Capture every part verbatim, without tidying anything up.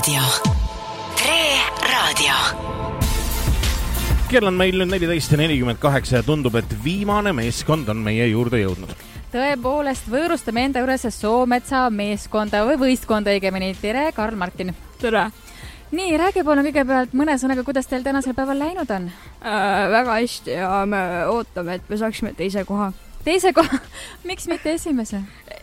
Raadio. Tre Raadio. Kell on meil nüüd neliteist nelikümmend kaheksa ja tundub, et viimane meeskond on meie juurde jõudnud. Tõepoolest, võõrustame enda juures Soometsa meeskonda või võistkonda õigemini. Tere, Karl Martin. Tere. Nii, räägi palun kõigepealt mõne sõnaga, kuidas teil tänasel päeval läinud on? Äh, väga hästi ja me ootame, et me saaksime teise koha. Teise koha? Miks mitte esimese?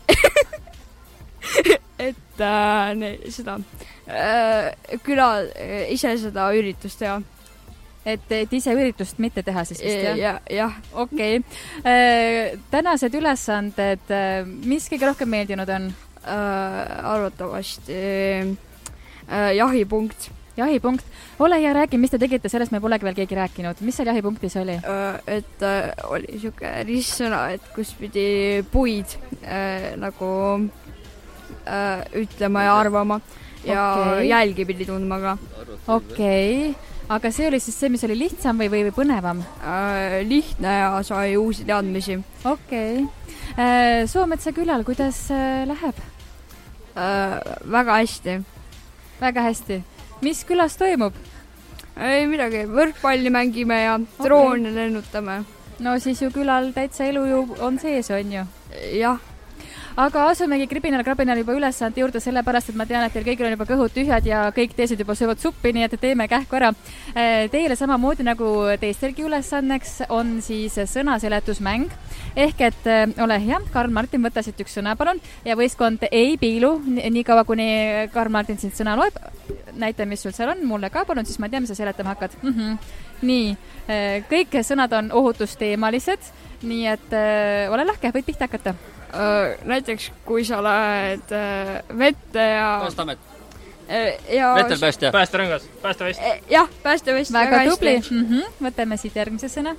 et äh, ne, seda äh, küla äh, ise seda üritust teha. Et, et ise üritust mitte teha siis vist, jah? Ja, jah. Okei. Okay. Tänased ülesanded, mis kõige rohkem meeldinud on? Äh, arvatavasti äh, jahipunkt. Jahipunkt. Ole hea, räägi, mis te tegite, sellest me polegi veel keegi rääkinud. Mis seal jahipunktis oli? Äh, et äh, oli siuke ristsõna, et kus pidi puid äh, nagu äh, ütlema ja arvama. Ja okay. Jälgi pidi tundma ka. Okei. Okay. Aga see oli siis see, mis oli lihtsam või, või, või põnevam? Äh, lihtne ja sai uusi teadmisi. Okei. Okay. Äh, Soometsa külal, kuidas äh, läheb? Äh, väga hästi. Väga hästi. Mis külas toimub? Ei midagi, võrkpalli mängime ja okay. Droone lennutame. No siis ju külal täitsa elu ju on sees, on ju? Jah. Aga asumegi kribinal-krabinal juba ülesande juurde, sellepärast, et ma tean, et teil kõigil on juba kõhud tühjad ja kõik teised juba söövad suppi, nii et teeme kähku ära. Teile samamoodi nagu teistelgi ülesanneks on siis sõnaseletusmäng. Ehk et ole hea, Karl Martin, võta siit üks sõna, palun, ja võistkond ei piilu, nii kaua kuni Karl Martin siit sõna loeb. Näita, mis sul seal on, mulle ka palun, siis ma tean, mis sa seletama hakkad. Mm-hmm. Nii, kõik sõnad on ohutusteemalised, nii et ole lahke, võid pihta hakata. Uh, näiteks kui sa lähed uh, vette ja Päästamet uh, ja Vetelpäästja Päästerõngas, päästevest uh, jah, päästevest väga, väga tubli mm-hmm. Võtame siit järgmise sõna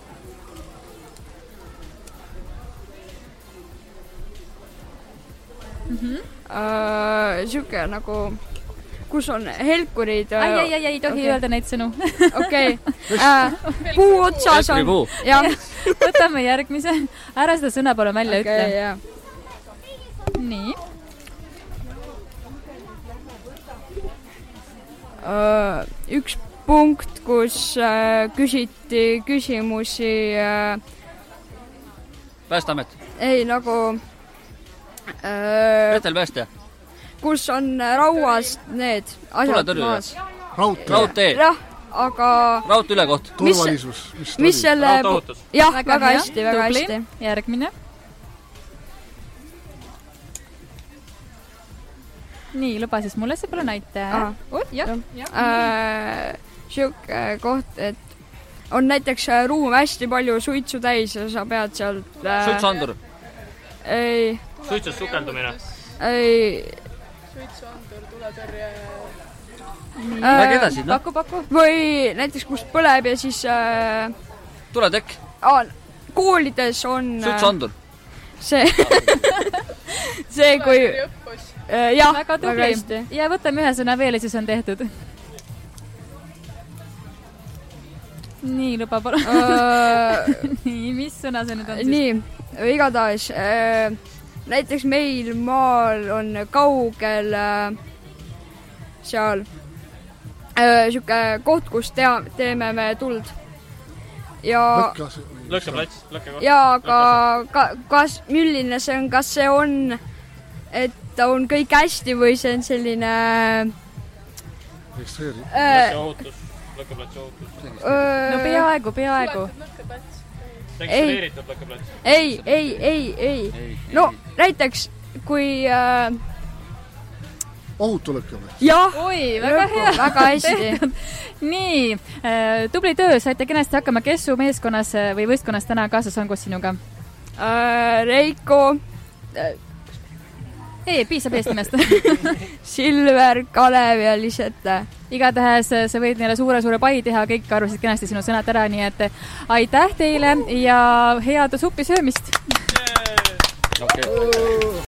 mm-hmm. uh, Siuke nagu kus on helkurid ai, ai, ai, ei tohi okay. öelda neid sõnu okei okay. uh, puu otsas on ja. Võtame järgmise ära seda sõna palun välja okay, ütle yeah. Nii. Uh, üks punkt, kus uh, küsiti küsimusi uh, Päästamet ei, nagu uh, Vetelpäästja kus on rauas need asjad maas Raudtee Raudtee jah, aga Raudtee ülekoht Turvalisus Mis, mis selle jah, väga, väga hästi, väga tubli. hästi Järgmine Nii, luba siis mulle see pole näite. Oh, jah, jah. Äh, siuke koht, et on näiteks ruum hästi palju suitsu täis ja sa pead sealt... Äh, Suitsuandur. Ei. Suitsus sukeldumine. Ei. Suitsuandur, tuletõrje. Läge edasi, no. Paku, paku. Või näiteks kust põleb ja siis... Äh, Tuletekk. Ah, koolides on... Suitsuandur. See... see kui... Uh, jah, väga tubli. Väga ja võtame ühe sõna veel ja siis on tehtud. Nii, luba palun. Uh, nii, mis sõna see nüüd on siis? Nii, igatahes. Uh, näiteks meil maal on kaugel uh, seal uh, siuke koht, kus tea, teeme me tuld. Ja... Lõkkeplats. Ja aga ka, kas, milline see on, kas see on, et ta on kõik hästi või see on selline registreeri äh, ohutus, lõkkeplatsi ohutus öö, no peaaegu, peaaegu registreeritud lõkkeplats ei, ei, ei, ei, ei no ei. Näiteks kui äh, ohutu lõkkeplats jah, oi, väga hea väga hästi nii, äh, tubli töö, saite kenasti hakkama, kes su meeskonnas või võistkonnas täna kaasas on koos sinuga? Äh, Reiko äh, ei, piisab Eesti meest. Silver, Kalev ja Lisette. Igatahes sa võid neile suure-suure pai teha, kõik arvasid kenasti sinu sõnad ära, nii et aitäh teile ja head suppi söömist! Okay.